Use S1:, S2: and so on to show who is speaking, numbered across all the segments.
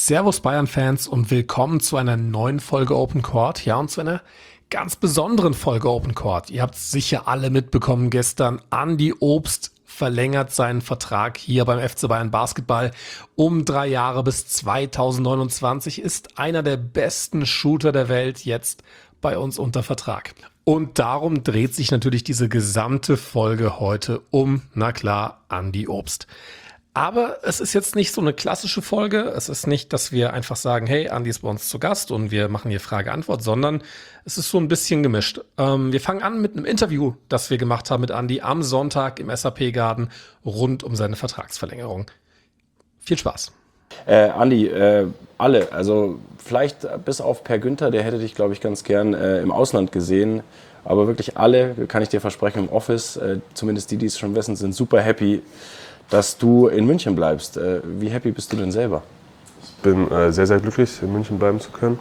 S1: Servus Bayern-Fans und willkommen zu einer neuen Folge Open Court. Ja, und zu einer ganz besonderen Folge Open Court. Ihr habt sicher alle mitbekommen gestern, Andi Obst verlängert seinen Vertrag hier beim FC Bayern Basketball um 3 Jahre bis 2029, ist einer der besten Shooter der Welt jetzt bei uns unter Vertrag. Und darum dreht sich natürlich diese gesamte Folge heute um, na klar, Andi Obst. Aber es ist jetzt nicht so eine klassische Folge. Es ist nicht, dass wir einfach sagen, hey, Andi ist bei uns zu Gast und wir machen hier Frage-Antwort, sondern es ist so ein bisschen gemischt. Wir fangen an mit einem Interview, das wir gemacht haben mit Andi am Sonntag im SAP-Garden rund um seine Vertragsverlängerung. Viel Spaß.
S2: Andi, alle, also vielleicht bis auf Per Günther, der hätte dich, glaube ich, ganz gern im Ausland gesehen. Aber wirklich alle, kann ich dir versprechen, im Office, zumindest die es schon wissen, sind super happy, dass du in München bleibst. Wie happy bist du denn selber?
S3: Ich bin sehr, sehr glücklich, in München bleiben zu können.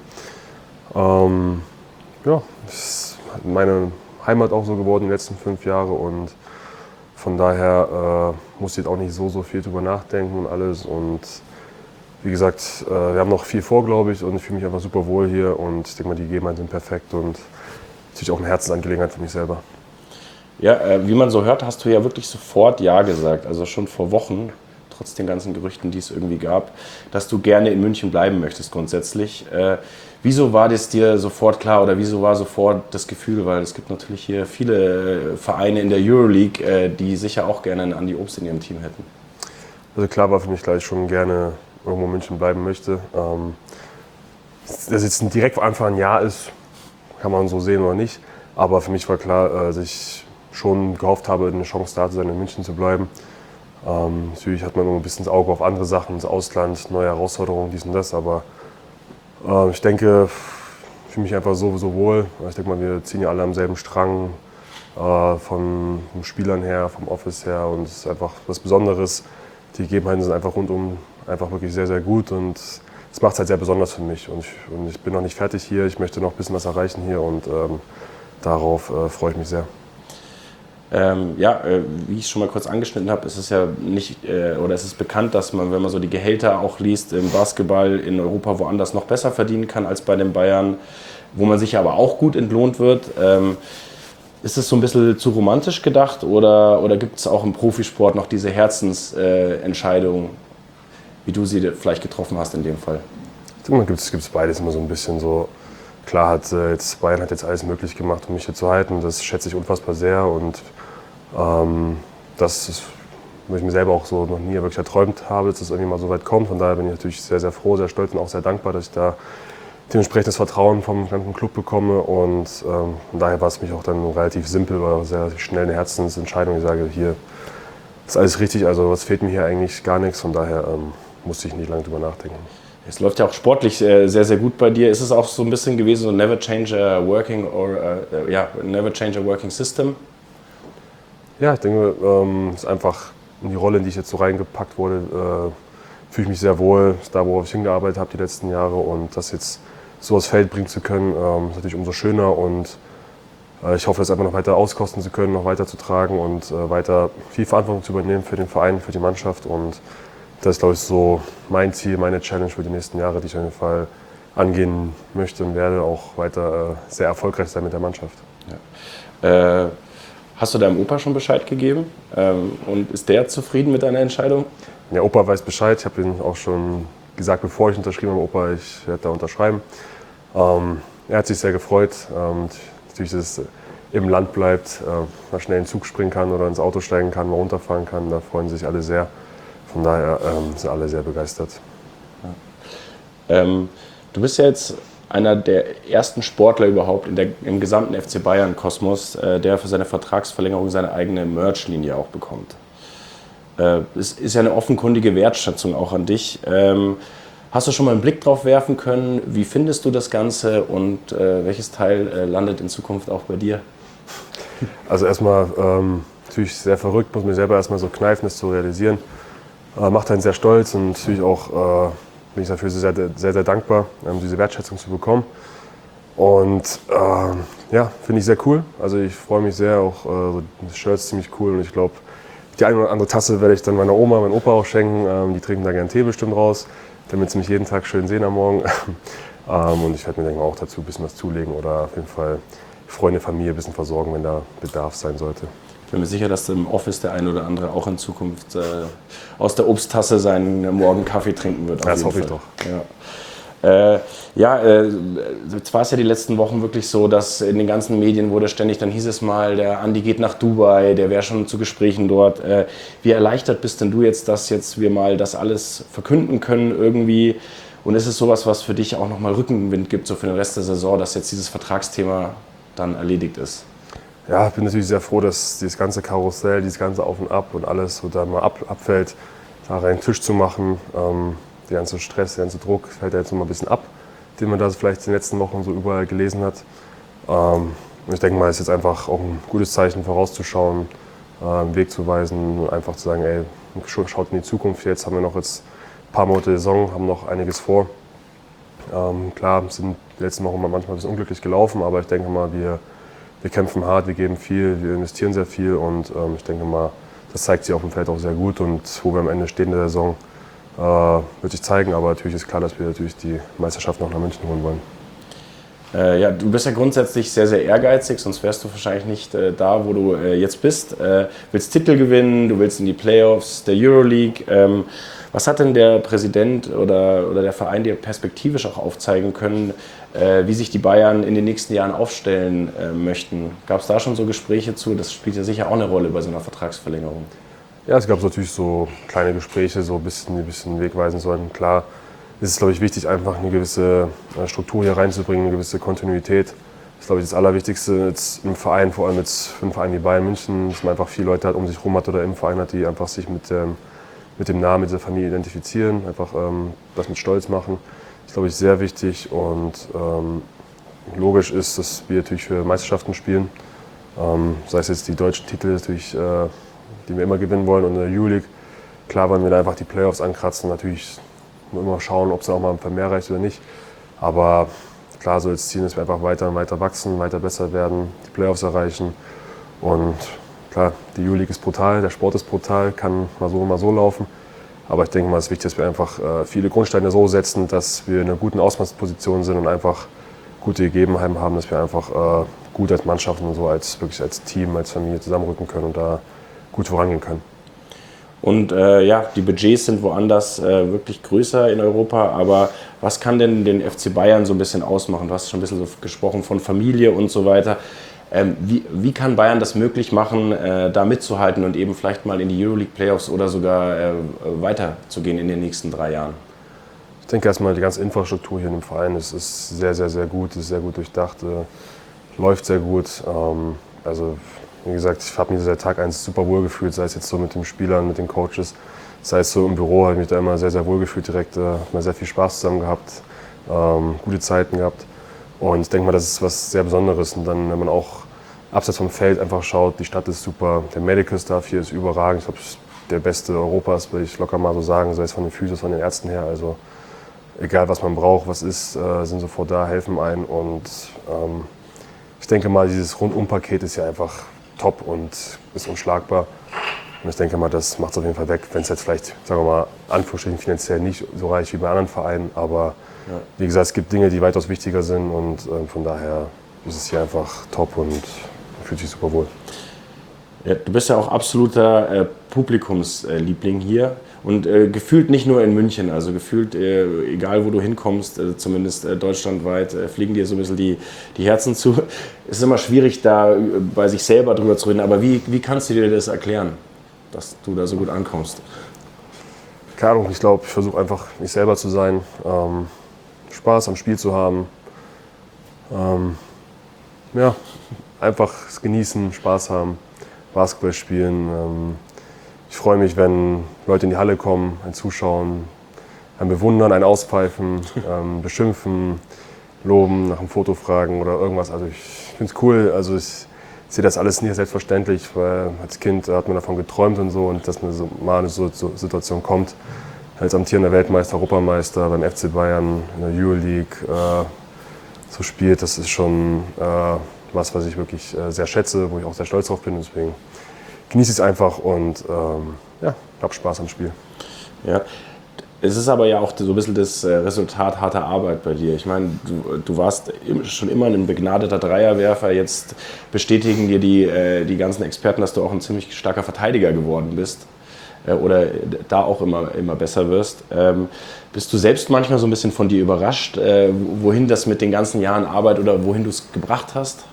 S3: Ja, es ist meine Heimat auch so geworden die letzten 5 Jahre und von daher muss ich jetzt auch nicht so viel drüber nachdenken und alles. Und wie gesagt, wir haben noch viel vor, glaube ich, und ich fühle mich einfach super wohl hier und ich denke mal, die Gegebenheiten sind perfekt und natürlich auch eine Herzensangelegenheit für mich selber.
S2: Ja, wie man so hört, hast du ja wirklich sofort Ja gesagt, also schon vor Wochen, trotz den ganzen Gerüchten, die es irgendwie gab, dass du gerne in München bleiben möchtest grundsätzlich. Wieso war das dir sofort klar oder wieso war sofort das Gefühl, weil es gibt natürlich hier viele Vereine in der Euroleague, die sicher auch gerne einen Andi Obst in ihrem Team hätten?
S3: Also klar war für mich, dass ich schon gerne irgendwo in München bleiben möchte. Dass jetzt direkt von Anfang an Ja ist, kann man so sehen oder nicht. Aber für mich war klar, dass ich schon gehofft habe, eine Chance da zu sein, in München zu bleiben. Natürlich hat man immer ein bisschen das Auge auf andere Sachen, das Ausland, neue Herausforderungen, dies und das. Aber ich denke, ich fühle mich einfach so wohl. Ich denke mal, wir ziehen ja alle am selben Strang, von den Spielern her, vom Office her. Und es ist einfach was Besonderes. Die Gegebenheiten sind einfach rundum einfach wirklich sehr, sehr gut. Und das macht es halt sehr besonders für mich. Und ich bin noch nicht fertig hier. Ich möchte noch ein bisschen was erreichen hier. Und darauf freue ich mich sehr.
S2: Wie ich schon mal kurz angeschnitten habe, ist es ja nicht, oder es ist bekannt, dass man, wenn man so die Gehälter auch liest, im Basketball in Europa woanders noch besser verdienen kann als bei den Bayern, wo man sich aber auch gut entlohnt wird. Ist es so ein bisschen zu romantisch gedacht oder gibt es auch im Profisport noch diese Herzensentscheidung, wie du sie vielleicht getroffen hast in dem Fall?
S3: Ich denke mal, gibt es beides immer so ein bisschen so. Klar Bayern hat jetzt alles möglich gemacht, um mich hier zu halten. Das schätze ich unfassbar sehr und das ist, was ich mir selber auch so noch nie wirklich erträumt habe, dass es irgendwie mal so weit kommt. Von daher bin ich natürlich sehr, sehr froh, sehr stolz und auch sehr dankbar, dass ich da dementsprechend das Vertrauen vom ganzen Club bekomme. Und von daher war es für mich auch dann relativ simpel oder sehr schnell eine Herzensentscheidung. Ich sage, hier ist alles richtig, also was fehlt mir hier eigentlich gar nichts. Von daher musste ich nicht lange drüber nachdenken.
S2: Es läuft ja auch sportlich sehr, sehr gut bei dir. Ist es auch so ein bisschen gewesen, so never change a working never change a working system?
S3: Ja, ich denke, es ist einfach in die Rolle, in die ich jetzt so reingepackt wurde, fühle ich mich sehr wohl. Das ist da, worauf ich hingearbeitet habe die letzten Jahre und das jetzt so aufs Feld bringen zu können, ist natürlich umso schöner und ich hoffe, das einfach noch weiter auskosten zu können, noch weiter zu tragen und weiter viel Verantwortung zu übernehmen für den Verein, für die Mannschaft und das ist, glaube ich, so mein Ziel, meine Challenge für die nächsten Jahre, die ich auf jeden Fall angehen möchte und werde auch weiter sehr erfolgreich sein mit der Mannschaft.
S2: Ja. Hast du deinem Opa schon Bescheid gegeben? Und ist der zufrieden mit deiner Entscheidung?
S3: Der Opa weiß Bescheid. Ich habe ihm auch schon gesagt, bevor ich unterschrieben habe, Opa, ich werde da unterschreiben. Er hat sich sehr gefreut. Natürlich, dass es im Land bleibt, mal schnell in den Zug springen kann oder ins Auto steigen kann, mal runterfahren kann. Da freuen sich alle sehr. Von daher sind alle sehr begeistert.
S2: Ja. Du bist ja jetzt einer der ersten Sportler überhaupt im gesamten FC Bayern-Kosmos, der für seine Vertragsverlängerung seine eigene Merch-Linie auch bekommt. Es ist ja eine offenkundige Wertschätzung auch an dich. Hast du schon mal einen Blick drauf werfen können? Wie findest du das Ganze und welches Teil landet in Zukunft auch bei dir?
S3: Also erstmal natürlich sehr verrückt, muss mir selber erstmal so kneifen, das zu realisieren. Macht einen sehr stolz und natürlich auch bin ich dafür sehr, sehr, sehr dankbar, diese Wertschätzung zu bekommen. Und finde ich sehr cool. Also ich freue mich sehr, auch das Shirt ist ziemlich cool und ich glaube, die eine oder andere Tasse werde ich dann meiner Oma, meinem Opa auch schenken. Die trinken da gerne Tee bestimmt raus. damit sie mich jeden Tag schön sehen am Morgen. Und ich werde mir, denke ich, auch dazu ein bisschen was zulegen oder auf jeden Fall Freunde, Familie ein bisschen versorgen, wenn da Bedarf sein sollte.
S2: Ich bin mir sicher, dass im Office der ein oder andere auch in Zukunft aus der Obsttasse seinen Morgenkaffee trinken wird.
S3: Das hoffe ich doch.
S2: Jetzt war es ja die letzten Wochen wirklich so, dass in den ganzen Medien wurde ständig, dann hieß es mal, der Andi geht nach Dubai, der wäre schon zu Gesprächen dort. Wie erleichtert bist denn du jetzt, dass jetzt wir mal das alles verkünden können irgendwie? Und ist es sowas, was für dich auch nochmal Rückenwind gibt, so für den Rest der Saison, dass jetzt dieses Vertragsthema dann erledigt ist?
S3: Ja, ich bin natürlich sehr froh, dass dieses ganze Karussell, dieses ganze Auf und Ab und alles so da mal abfällt, da rein Tisch zu machen. Der ganze Stress, der ganze Druck fällt ja jetzt noch mal ein bisschen ab, den man da vielleicht in den letzten Wochen so überall gelesen hat. Ich denke mal, es ist jetzt einfach auch ein gutes Zeichen, vorauszuschauen, einen Weg zu weisen und einfach zu sagen, ey, schaut in die Zukunft jetzt, haben wir noch jetzt ein paar Monate Saison, haben noch einiges vor. Klar, sind die letzten Wochen manchmal ein bisschen unglücklich gelaufen, aber ich denke mal, wir kämpfen hart, wir geben viel, wir investieren sehr viel und ich denke mal, das zeigt sich auf dem Feld auch sehr gut und wo wir am Ende stehen der Saison, wird sich zeigen, aber natürlich ist klar, dass wir natürlich die Meisterschaft noch nach München holen wollen.
S2: Ja, du bist ja grundsätzlich sehr, sehr ehrgeizig, sonst wärst du wahrscheinlich nicht da, wo du jetzt bist. Willst Titel gewinnen, du willst in die Playoffs der Euroleague. Was hat denn der Präsident oder der Verein dir perspektivisch auch aufzeigen können, wie sich die Bayern in den nächsten Jahren aufstellen möchten? Gab es da schon so Gespräche zu? Das spielt ja sicher auch eine Rolle bei so einer Vertragsverlängerung.
S3: Ja, es gab natürlich so kleine Gespräche, so die ein bisschen wegweisen sollten. Klar ist es, glaube ich, wichtig, einfach eine gewisse Struktur hier reinzubringen, eine gewisse Kontinuität. Das ist, glaube ich, das Allerwichtigste jetzt im Verein, vor allem jetzt für einen Verein wie Bayern München, dass man einfach viele Leute hat, um sich herum hat oder im Verein hat, die einfach sich mit dem Namen, mit dieser Familie identifizieren, einfach das mit Stolz machen. Das ist, glaube ich, sehr wichtig und logisch ist, dass wir natürlich für Meisterschaften spielen. Sei es jetzt die deutschen Titel, natürlich, die wir immer gewinnen wollen und in der Euroleague. Klar wollen wir da einfach die Playoffs ankratzen. Natürlich immer schauen, ob es dann auch mal mehr reicht oder nicht. Aber klar soll das Ziel, dass wir einfach weiter und weiter wachsen, weiter besser werden, die Playoffs erreichen. Und klar, die Euroleague ist brutal, der Sport ist brutal, kann mal so laufen. Aber ich denke mal, es ist wichtig, dass wir einfach viele Grundsteine so setzen, dass wir in einer guten Ausgangsposition sind und einfach gute Gegebenheiten haben, dass wir einfach gut als Mannschaft und so wirklich als Team, als Familie zusammenrücken können und da gut vorangehen können.
S2: Und die Budgets sind woanders wirklich größer in Europa, aber was kann denn den FC Bayern so ein bisschen ausmachen? Du hast schon ein bisschen so gesprochen von Familie und so weiter. Wie kann Bayern das möglich machen, da mitzuhalten und eben vielleicht mal in die Euroleague Playoffs oder sogar weiterzugehen in den nächsten 3 Jahren?
S3: Ich denke erstmal, die ganze Infrastruktur hier im Verein ist sehr, sehr, sehr gut, ist sehr gut durchdacht, läuft sehr gut. Also wie gesagt, ich habe mich seit Tag 1 super wohl gefühlt, sei es jetzt so mit den Spielern, mit den Coaches, sei es so im Büro, habe ich mich da immer sehr, sehr wohl gefühlt direkt, hat mir sehr viel Spaß zusammen gehabt, gute Zeiten gehabt. Und ich denke mal, das ist was sehr Besonderes. Und dann, wenn man auch abseits vom Feld einfach schaut, die Stadt ist super, der Medical Staff hier ist überragend. Ich glaube, der beste Europas, würde ich locker mal so sagen, sei es von den Physios, von den Ärzten her. Also egal, was man braucht, was ist, sind sofort da, helfen ein. Und ich denke mal, dieses Rundumpaket ist ja einfach top und ist unschlagbar. Und ich denke mal, das macht es auf jeden Fall weg, wenn es jetzt vielleicht, sagen wir mal, Anführungsstrichen finanziell nicht so reich wie bei anderen Vereinen. Aber ja, wie gesagt, es gibt Dinge, die weitaus wichtiger sind und von daher ist es hier einfach top und man fühlt sich super wohl.
S2: Ja, du bist ja auch absoluter Publikumsliebling hier und gefühlt nicht nur in München, also gefühlt, egal wo du hinkommst, zumindest deutschlandweit, fliegen dir so ein bisschen die Herzen zu. Es ist immer schwierig, da bei sich selber drüber zu reden, aber wie kannst du dir das erklären, dass du da so gut ankommst?
S3: Keine Ahnung, ich glaube, ich versuche einfach mich selber zu sein, Spaß am Spiel zu haben, ja, einfach genießen, Spaß haben. Basketball spielen. Ich freue mich, wenn Leute in die Halle kommen, ein Zuschauen, ein Bewundern, ein Auspfeifen, beschimpfen, loben, nach einem Foto fragen oder irgendwas. Also ich finde es cool. Also ich sehe das alles nicht selbstverständlich, weil als Kind hat man davon geträumt und so und dass mir so mal eine so Situation kommt, als amtierender Weltmeister, Europameister beim FC Bayern in der Euroleague so spielt, das ist schon was ich wirklich sehr schätze, wo ich auch sehr stolz drauf bin. Deswegen genieße ich es einfach und habe Spaß am Spiel.
S2: Ja. Es ist aber ja auch so ein bisschen das Resultat harter Arbeit bei dir. Ich meine, du warst schon immer ein begnadeter Dreierwerfer. Jetzt bestätigen dir die ganzen Experten, dass du auch ein ziemlich starker Verteidiger geworden bist. Oder da auch immer besser wirst. Bist du selbst manchmal so ein bisschen von dir überrascht, wohin das mit den ganzen Jahren Arbeit oder wohin du es gebracht hast?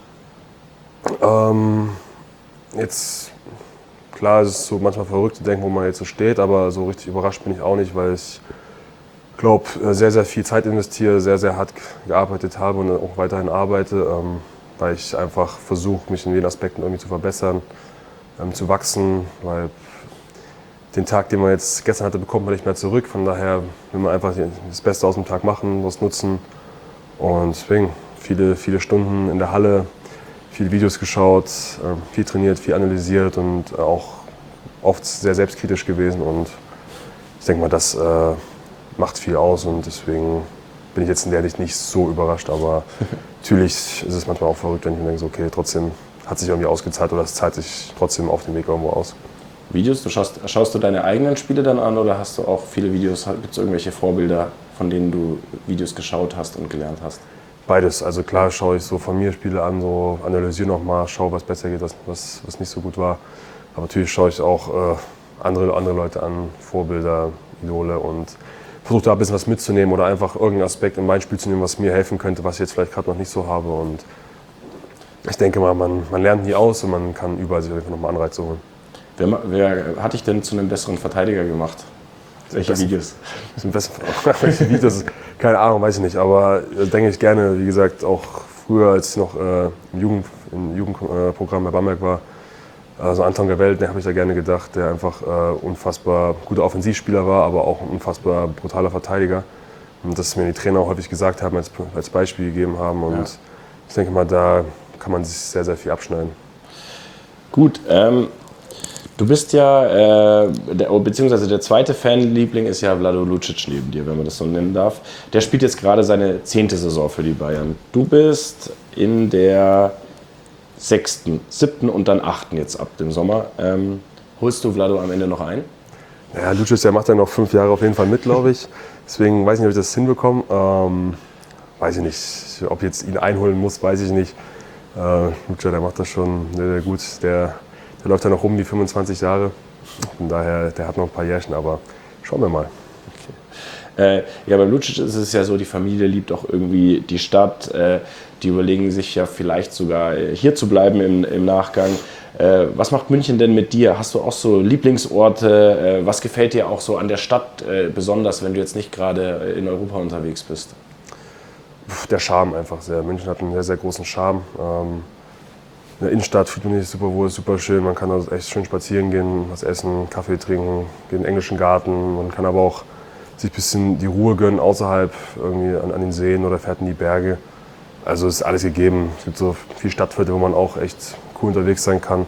S3: Jetzt, klar, es ist so manchmal verrückt zu denken, wo man jetzt so steht, aber so richtig überrascht bin ich auch nicht, weil ich glaube, sehr, sehr viel Zeit investiere, sehr, sehr hart gearbeitet habe und auch weiterhin arbeite, weil ich einfach versuche, mich in den Aspekten irgendwie zu verbessern, zu wachsen, weil den Tag, den man jetzt gestern hatte, bekommt man nicht mehr zurück. Von daher will man einfach das Beste aus dem Tag machen, was nutzen. Und deswegen viele Stunden in der Halle, viele Videos geschaut, viel trainiert, viel analysiert und auch oft sehr selbstkritisch gewesen. Und ich denke mal, das macht viel aus und deswegen bin ich jetzt in der Hinsicht nicht so überrascht. Aber natürlich ist es manchmal auch verrückt, wenn ich mir denke, so, okay, trotzdem hat sich irgendwie ausgezahlt oder es zahlt sich trotzdem auf dem Weg irgendwo aus.
S2: Videos, schaust du deine eigenen Spiele dann an oder hast du auch viele Videos, gibt es irgendwelche Vorbilder, von denen du Videos geschaut hast und gelernt hast?
S3: Beides, also klar schaue ich so von mir Spiele an, so analysiere nochmal, schaue, was besser geht, was nicht so gut war. Aber natürlich schaue ich auch andere Leute an, Vorbilder, Idole und versuche da ein bisschen was mitzunehmen oder einfach irgendeinen Aspekt in mein Spiel zu nehmen, was mir helfen könnte, was ich jetzt vielleicht gerade noch nicht so habe. Und ich denke mal, man lernt nie aus und man kann überall sich einfach nochmal Anreize holen.
S2: Wer hat dich denn zu einem besseren Verteidiger gemacht? Welche Videos?
S3: Welche Videos? Keine Ahnung, weiß ich nicht. Aber denke ich gerne, wie gesagt, auch früher, als ich noch im Jugendprogramm bei Bamberg war, also Anton Gavelt, den habe ich da gerne gedacht, der einfach unfassbar guter Offensivspieler war, aber auch ein unfassbar brutaler Verteidiger. Und das mir die Trainer auch häufig gesagt haben, als Beispiel gegeben haben. Und ja. Ich denke mal, da kann man sich sehr, sehr viel abschneiden.
S2: Gut, du bist ja, beziehungsweise der zweite Fanliebling ist ja Vlado Lucic neben dir, wenn man das so nennen darf. Der spielt jetzt gerade seine 10. Saison für die Bayern. Du bist in der 6., 7. und dann 8. jetzt ab dem Sommer. Holst du Vlado am Ende noch ein?
S3: Ja, Lucic, der macht ja noch 5 Jahre auf jeden Fall mit, glaube ich. Deswegen weiß ich nicht, ob ich das hinbekomme. Weiß ich nicht. Ob ich jetzt ihn einholen muss, weiß ich nicht. Lucic, der macht das schon sehr, sehr gut. Der läuft ja noch rum, die 25 Jahre. Von daher, der hat noch ein paar Jährchen, aber schauen wir mal.
S2: Okay. Ja, bei Lucic ist es ja so, die Familie liebt auch irgendwie die Stadt. Die überlegen sich ja vielleicht sogar hier zu bleiben im Nachgang. Was macht München denn mit dir? Hast du auch so Lieblingsorte? Was gefällt dir auch so an der Stadt besonders, wenn du jetzt nicht gerade in Europa unterwegs bist?
S3: Der Charme einfach sehr. München hat einen sehr, sehr großen Charme. In der Innenstadt fühlt man sich super wohl, ist super schön. Man kann also echt schön spazieren gehen, was essen, Kaffee trinken, gehen in den englischen Garten. Man kann aber auch sich ein bisschen die Ruhe gönnen außerhalb, irgendwie an den Seen oder fährt in die Berge. Also ist alles gegeben. Es gibt so viele Stadtviertel, wo man auch echt cool unterwegs sein kann.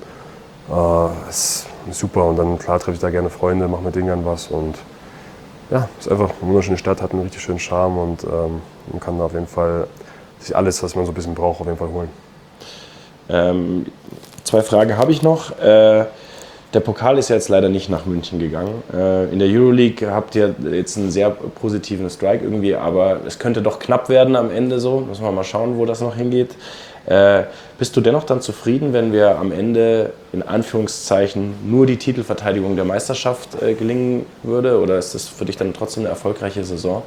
S3: Ist super und dann klar treffe ich da gerne Freunde, mache mit denen gern was und ja, ist einfach eine wunderschöne Stadt, hat einen richtig schönen Charme und man kann da auf jeden Fall sich alles, was man so ein bisschen braucht, auf jeden Fall holen.
S2: 2 Fragen habe ich noch. Der Pokal ist ja jetzt leider nicht nach München gegangen. In der Euroleague habt ihr jetzt einen sehr positiven Strike irgendwie, aber es könnte doch knapp werden am Ende so. Müssen wir mal schauen, wo das noch hingeht. Bist du dennoch dann zufrieden, wenn wir am Ende in Anführungszeichen nur die Titelverteidigung der Meisterschaft gelingen würde? Oder ist das für dich dann trotzdem eine erfolgreiche Saison?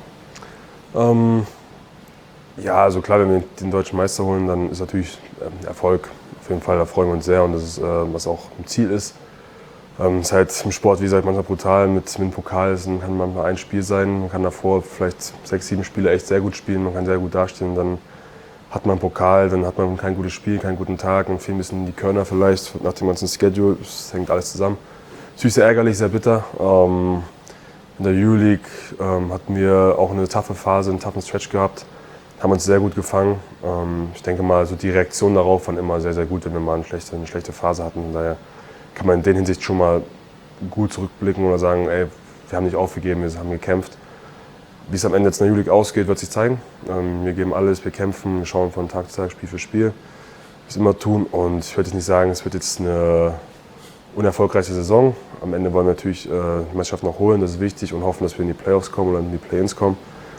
S3: Ja, also klar, wenn wir den deutschen Meister holen, dann ist natürlich Erfolg. Auf jeden Fall, da freuen wir uns sehr und das ist, was auch ein Ziel ist. Ist halt im Sport, wie gesagt, manchmal brutal. Mit dem Pokal kann manchmal ein Spiel sein. Man kann davor vielleicht 6, 7 Spiele echt sehr gut spielen. Man kann sehr gut dastehen. Und dann hat man einen Pokal, dann hat man kein gutes Spiel, keinen guten Tag. Und fehlen ein bisschen die Körner vielleicht nach dem ganzen Schedule. Es hängt alles zusammen. Natürlich sehr ärgerlich, sehr bitter. In der Euroleague hatten wir auch eine taffe Phase, einen taffen Stretch gehabt. Haben uns sehr gut gefangen. Ich denke mal, so die Reaktion darauf waren immer sehr, sehr gut, wenn wir mal eine schlechte Phase hatten. Daher kann man in der Hinsicht schon mal gut zurückblicken oder sagen, ey, wir haben nicht aufgegeben, wir haben gekämpft. Wie es am Ende jetzt in der Euroleague ausgeht, wird sich zeigen. Wir geben alles, wir kämpfen, wir schauen von Tag zu Tag, Spiel für Spiel, wie wir es immer tun. Und ich würde jetzt nicht sagen, es wird jetzt eine unerfolgreiche Saison. Am Ende wollen wir natürlich die Meisterschaft noch holen, das ist wichtig, und hoffen, dass wir in die Playoffs kommen oder in die Play-ins kommen.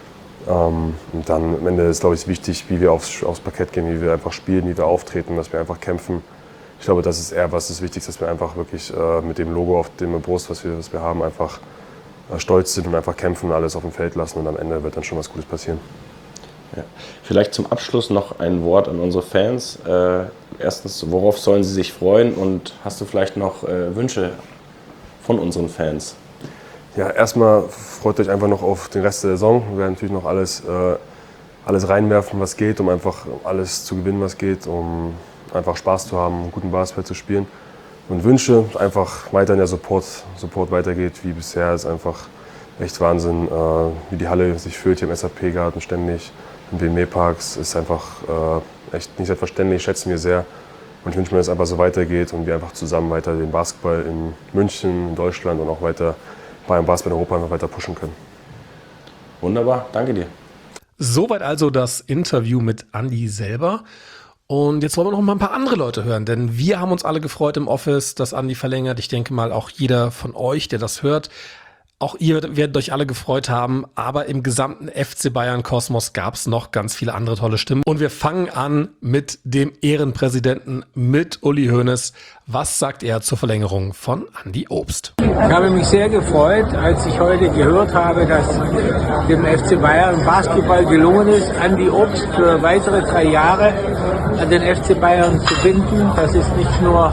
S3: Und dann am Ende ist, glaube ich, wichtig, wie wir aufs Parkett gehen, wie wir einfach spielen, wie wir auftreten, dass wir einfach kämpfen. Ich glaube, das ist eher das Wichtigste, dass wir einfach wirklich mit dem Logo auf der Brust, was wir haben, einfach stolz sind und einfach kämpfen, alles auf dem Feld lassen, und am Ende wird dann schon was Gutes passieren.
S2: Ja. Vielleicht zum Abschluss noch ein Wort an unsere Fans. Erstens, worauf sollen sie sich freuen, und hast du vielleicht noch Wünsche von unseren Fans?
S3: Ja, erstmal freut euch einfach noch auf den Rest der Saison. Wir werden natürlich noch alles reinwerfen, was geht, um einfach alles zu gewinnen, was geht, um einfach Spaß zu haben, guten Basketball zu spielen. Und Wünsche, einfach weiterhin der Support weitergeht wie bisher. Ist einfach echt Wahnsinn, wie die Halle sich fühlt hier im SAP-Garten ständig, im WME-Parks. Ist einfach echt nicht selbstverständlich, schätzen wir sehr. Und ich wünsche mir, dass es einfach so weitergeht und wir einfach zusammen weiter den Basketball in München, in Deutschland und auch weiter beim Basketball in Europa einfach weiter pushen können.
S2: Wunderbar, danke dir.
S1: Soweit also das Interview mit Andi selber. Und jetzt wollen wir noch mal ein paar andere Leute hören, denn wir haben uns alle gefreut im Office, dass Andi verlängert. Ich denke mal, auch jeder von euch, der das hört, auch ihr werdet euch alle gefreut haben. Aber im gesamten FC Bayern Kosmos gab es noch ganz viele andere tolle Stimmen. Und wir fangen an mit dem Ehrenpräsidenten, mit Uli Hoeneß. Was sagt er zur Verlängerung von Andi Obst?
S4: Ich habe mich sehr gefreut, als ich heute gehört habe, dass dem FC Bayern Basketball gelungen ist, Andi Obst für weitere 3 Jahre an den FC Bayern zu binden. Das ist nicht nur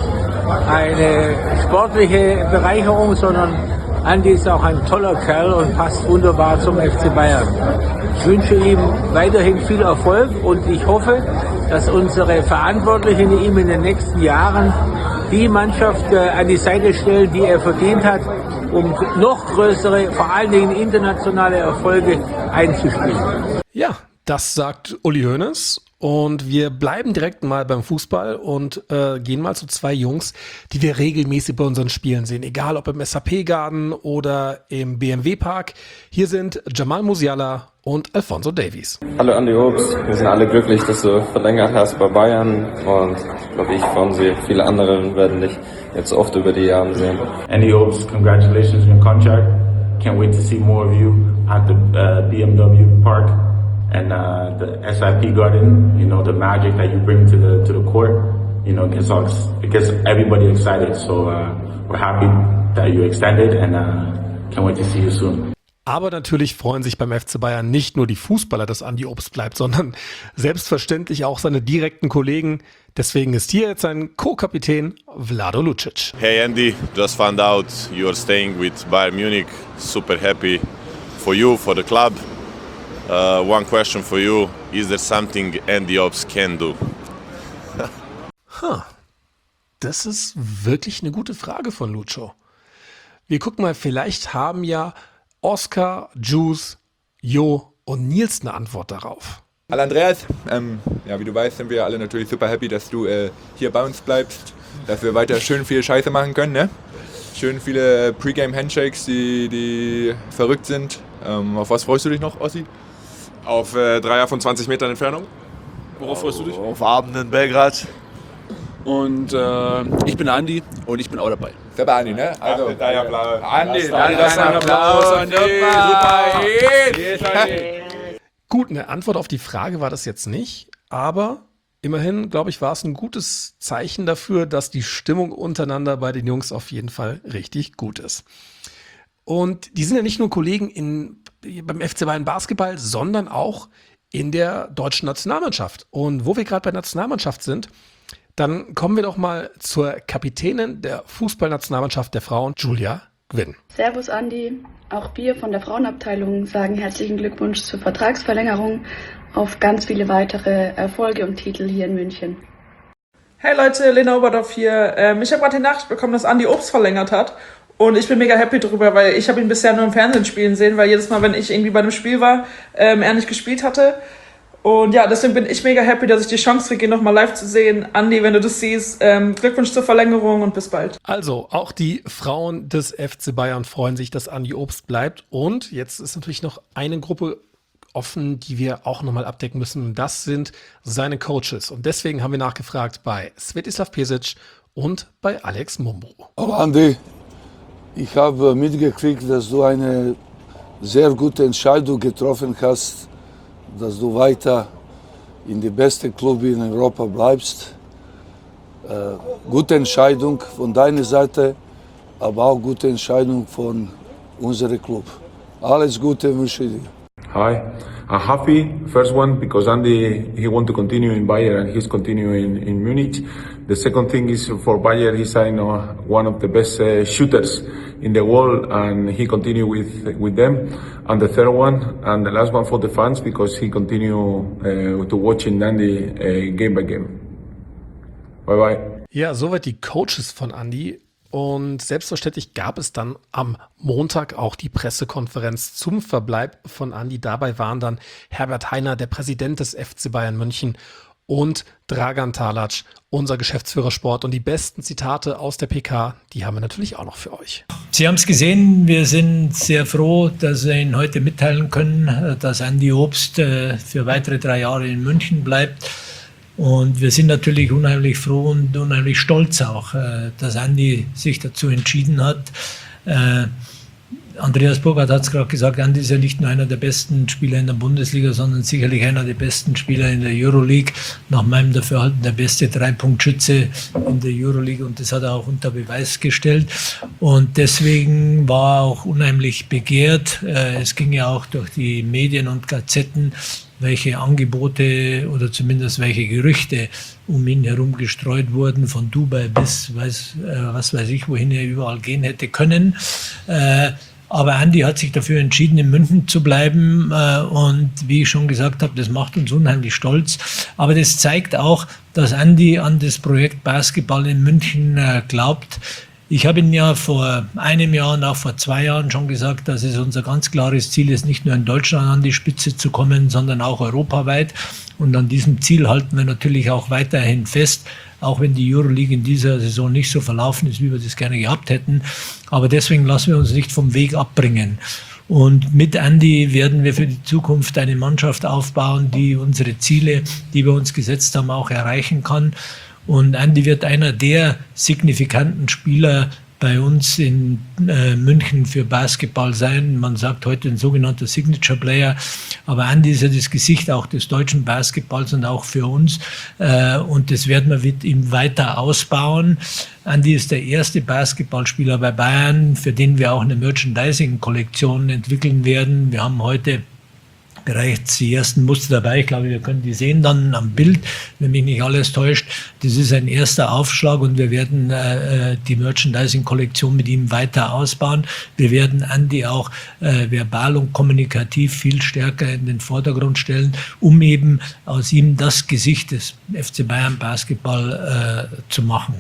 S4: eine sportliche Bereicherung, sondern Andi ist auch ein toller Kerl und passt wunderbar zum FC Bayern. Ich wünsche ihm weiterhin viel Erfolg und ich hoffe, dass unsere Verantwortlichen ihm in den nächsten Jahren die Mannschaft an die Seite stellen, die er verdient hat, um noch größere, vor allen Dingen internationale Erfolge einzuspielen.
S1: Ja, das sagt Uli Hoeneß. Und wir bleiben direkt mal beim Fußball und gehen mal zu 2 Jungs, die wir regelmäßig bei unseren Spielen sehen. Egal ob im SAP-Garden oder im BMW-Park. Hier sind Jamal Musiala und Alphonso Davies.
S5: Hallo Andi Obst, wir sind alle glücklich, dass du verlängert hast bei Bayern, und ich glaube, Fonsi, viele andere werden dich jetzt oft über die Jahre sehen.
S6: Andy Obst, congratulations on your contract. Can't wait to see more of you at the BMW Park and the SIP Garden. You know, the magic that you bring to the court, you know, it gets everybody excited. So we're happy that you extended, and can't wait to see you soon.
S1: Aber natürlich freuen sich beim FC Bayern nicht nur die Fußballer, dass Andi Obst bleibt, sondern selbstverständlich auch seine direkten Kollegen. Deswegen ist hier jetzt sein Co-Kapitän Vlado Lucic.
S7: Hey Andy, just found out you're staying with Bayern Munich. Super happy for you, for the club. One question for you, is there something Andy Obst can do?
S1: Das ist wirklich eine gute Frage von Lucho. Wir gucken mal, vielleicht haben ja Oskar, Juice, Jo und Nils eine Antwort darauf.
S8: Hallo Andreas, ja, wie du weißt, sind wir alle natürlich super happy, dass du hier bei uns bleibst, dass wir weiter schön viel Scheiße machen können, ne? Schön viele Pre-Game-Handshakes, die verrückt sind. Auf was freust du dich noch, Ossi?
S9: Auf Dreier von 20 Metern Entfernung. Worauf freust du dich? Auf Abend in Belgrad. Und ich bin Andi und ich bin auch dabei.
S8: Selber Andi, ne? Also, Andi,
S9: das ist ein Applaus, Andi. Super. Yes, Andi.
S1: Gut, eine Antwort auf die Frage war das jetzt nicht, aber immerhin, glaube ich, war es ein gutes Zeichen dafür, dass die Stimmung untereinander bei den Jungs auf jeden Fall richtig gut ist. Und die sind ja nicht nur Kollegen beim FC Bayern Basketball, sondern auch in der deutschen Nationalmannschaft. Und wo wir gerade bei Nationalmannschaft sind, dann kommen wir doch mal zur Kapitänin der Fußballnationalmannschaft der Frauen, Julia Gwynn.
S10: Servus Andi, auch wir von der Frauenabteilung sagen herzlichen Glückwunsch zur Vertragsverlängerung auf ganz viele weitere Erfolge und Titel hier in München.
S11: Hey Leute, Lena Oberdorf hier. Ich habe gerade die Nachricht bekommen, dass Andi Obst verlängert hat. Und ich bin mega happy drüber, weil ich habe ihn bisher nur im Fernsehen spielen sehen, weil jedes Mal, wenn ich irgendwie bei einem Spiel war, er nicht gespielt hatte. Und ja, deswegen bin ich mega happy, dass ich die Chance kriege, ihn nochmal live zu sehen. Andi, wenn du das siehst, Glückwunsch zur Verlängerung und bis bald.
S1: Also, auch die Frauen des FC Bayern freuen sich, dass Andi Obst bleibt. Und jetzt ist natürlich noch eine Gruppe offen, die wir auch nochmal abdecken müssen. Und das sind seine Coaches. Und deswegen haben wir nachgefragt bei Svetislav Pesic und bei Alex Mumbo.
S12: Aber Andi, ich habe mitgekriegt, dass du eine sehr gute Entscheidung getroffen hast, dass du weiter in die beste Club in Europa bleibst. Gute Entscheidung von deiner Seite, aber auch gute Entscheidung von unserem Club. Alles Gute wünsche ich dir.
S6: Hi, I'm happy. First one, because Andy, he want to continue in Bayern and he's continuing in Munich. The second thing is for Bayern, he signed one of the best shooters in the world and he continue with them. And the third one, and the last one for the fans, because he continue to watching Andy game by game. Bye bye.
S1: Ja, soweit die Coaches von Andy. Und selbstverständlich gab es dann am Montag auch die Pressekonferenz zum Verbleib von Andy. Dabei waren dann Herbert Hainer, der Präsident des FC Bayern München, und Dragan Talac, unser Geschäftsführer Sport. Und die besten Zitate aus der PK, die haben wir natürlich auch noch für euch.
S13: Sie haben es gesehen, wir sind sehr froh, dass wir Ihnen heute mitteilen können, dass Andy Obst für weitere 3 Jahre in München bleibt. Und wir sind natürlich unheimlich froh und unheimlich stolz auch, dass Andy sich dazu entschieden hat. Andreas Burkhardt hat es gerade gesagt, Andy ist ja nicht nur einer der besten Spieler in der Bundesliga, sondern sicherlich einer der besten Spieler in der Euroleague. Nach meinem Dafürhalten der beste 3-Punkt-Schütze in der Euroleague und das hat er auch unter Beweis gestellt. Und deswegen war er auch unheimlich begehrt. Es ging ja auch durch die Medien und Gazetten, welche Angebote oder zumindest welche Gerüchte um ihn herum gestreut wurden, von Dubai bis was weiß ich, wohin er überall gehen hätte können. Aber Andy hat sich dafür entschieden, in München zu bleiben und wie ich schon gesagt habe, das macht uns unheimlich stolz. Aber das zeigt auch, dass Andy an das Projekt Basketball in München glaubt. Ich habe Ihnen ja vor einem Jahr und auch vor 2 Jahren schon gesagt, dass es unser ganz klares Ziel ist, nicht nur in Deutschland an die Spitze zu kommen, sondern auch europaweit. Und an diesem Ziel halten wir natürlich auch weiterhin fest, auch wenn die Euroleague in dieser Saison nicht so verlaufen ist, wie wir das gerne gehabt hätten. Aber deswegen lassen wir uns nicht vom Weg abbringen. Und mit Andy werden wir für die Zukunft eine Mannschaft aufbauen, die unsere Ziele, die wir uns gesetzt haben, auch erreichen kann. Und Andy wird einer der signifikanten Spieler bei uns in München für Basketball sein. Man sagt heute ein sogenannter Signature Player. Aber Andy ist ja das Gesicht auch des deutschen Basketballs und auch für uns. Und das werden wir mit ihm weiter ausbauen. Andy ist der erste Basketballspieler bei Bayern, für den wir auch eine Merchandising-Kollektion entwickeln werden. Wir haben heute bereits die ersten Muster dabei. Ich glaube, wir können die sehen dann am Bild, wenn mich nicht alles täuscht. Das ist ein erster Aufschlag und wir werden die Merchandising-Kollektion mit ihm weiter ausbauen. Wir werden Andy auch verbal und kommunikativ viel stärker in den Vordergrund stellen, um eben aus ihm das Gesicht des FC Bayern Basketball zu machen.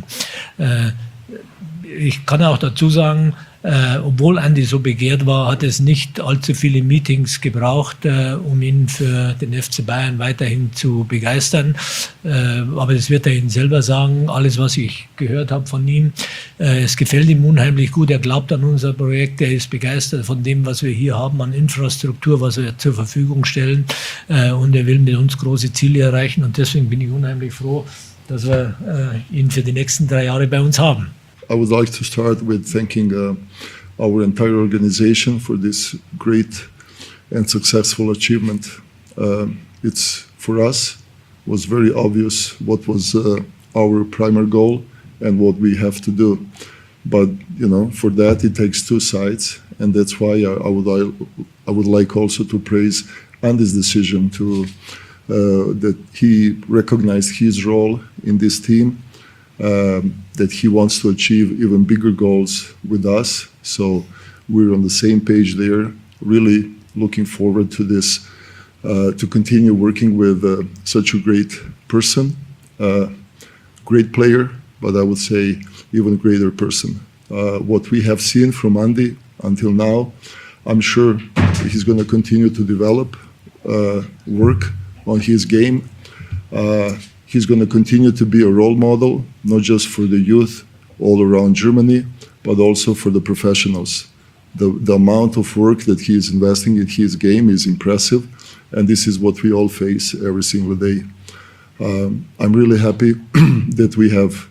S13: Ich kann auch dazu sagen, obwohl Andy so begehrt war, hat es nicht allzu viele Meetings gebraucht, um ihn für den FC Bayern weiterhin zu begeistern. Aber das wird er Ihnen selber sagen, alles was ich gehört habe von ihm. Es gefällt ihm unheimlich gut, er glaubt an unser Projekt, er ist begeistert von dem, was wir hier haben an Infrastruktur, was wir zur Verfügung stellen und er will mit uns große Ziele erreichen und deswegen bin ich unheimlich froh, dass wir ihn für die nächsten 3 Jahre bei uns haben.
S14: I would like to start with thanking our entire organization for this great and successful achievement. It's for us was very obvious what was our primary goal and what we have to do. But you know, for that it takes 2 sides, and that's why I would like also to praise Andy's decision to that he recognized his role in this team. That he wants to achieve even bigger goals with us. So we're on the same page there, really looking forward to this, to continue working with such a great person, great player, but I would say even greater person. What we have seen from Andy until now, I'm sure he's going to continue to develop, work on his game. He's going to continue to be a role model, not just for the youth all around Germany, but also for the professionals. The amount of work that he is investing in his game is impressive, and this is what we all face every single day. I'm really happy that we have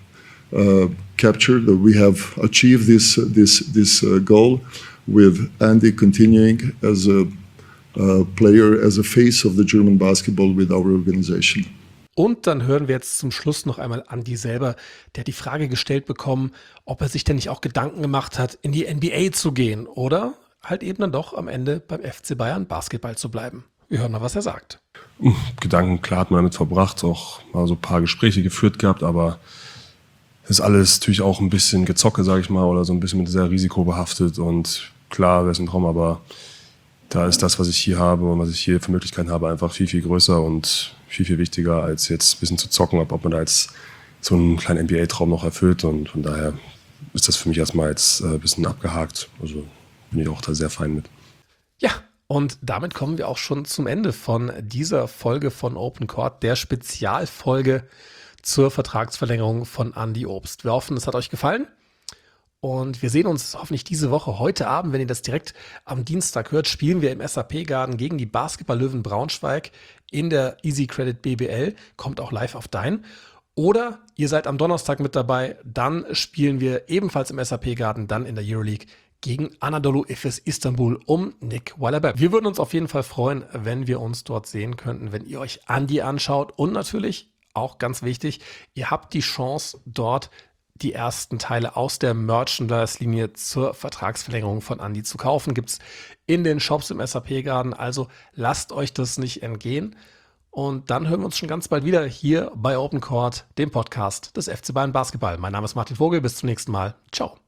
S14: capture, that we have achieved this goal with Andy continuing as a player, as a face of the German basketball with our organization.
S1: Und dann hören wir jetzt zum Schluss noch einmal Andi selber, der die Frage gestellt bekommen, ob er sich denn nicht auch Gedanken gemacht hat, in die NBA zu gehen oder halt eben dann doch am Ende beim FC Bayern Basketball zu bleiben. Wir hören mal, was er sagt.
S3: Gedanken, klar, hat man damit verbracht, auch mal so ein paar Gespräche geführt gehabt, aber das ist alles natürlich auch ein bisschen Gezocke, sage ich mal, oder so ein bisschen mit sehr risikobehaftet und klar, wäre es ein Traum, aber da ist das, was ich hier habe und was ich hier für Möglichkeiten habe, einfach viel, viel größer und viel, viel wichtiger, als jetzt ein bisschen zu zocken, ob man da jetzt so einen kleinen NBA-Traum noch erfüllt und von daher ist das für mich erstmal jetzt ein bisschen abgehakt, also bin ich auch da sehr fein mit.
S1: Ja, und damit kommen wir auch schon zum Ende von dieser Folge von Open Court, der Spezialfolge zur Vertragsverlängerung von Andi Obst. Wir hoffen, es hat euch gefallen und wir sehen uns hoffentlich diese Woche. Heute Abend, wenn ihr das direkt am Dienstag hört, spielen wir im SAP-Garden gegen die Basketball-Löwen Braunschweig in der Easy Credit BBL. Kommt auch live auf Dein. Oder ihr seid am Donnerstag mit dabei, dann spielen wir ebenfalls im SAP-Garden, dann in der Euroleague gegen Anadolu Efes Istanbul um Nick Weiler-Beck. Wir würden uns auf jeden Fall freuen, wenn wir uns dort sehen könnten, wenn ihr euch Andi anschaut. Und natürlich, auch ganz wichtig, ihr habt die Chance, dort die ersten Teile aus der Merchandise-Linie zur Vertragsverlängerung von Andi zu kaufen. Gibt es in den Shops im SAP-Garden. Also lasst euch das nicht entgehen. Und dann hören wir uns schon ganz bald wieder hier bei Open Court, dem Podcast des FC Bayern Basketball. Mein Name ist Martin Vogel. Bis zum nächsten Mal. Ciao.